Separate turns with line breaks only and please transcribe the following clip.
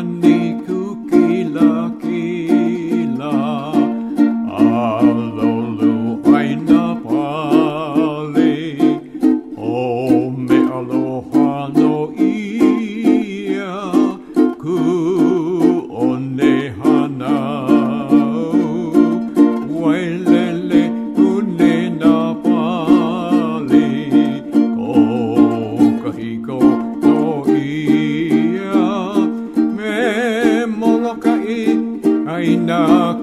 ni kukila-kila alolu ay napali o me aloha no ia ku one hanau wailele une napali o kahiko no ia me molokai ai na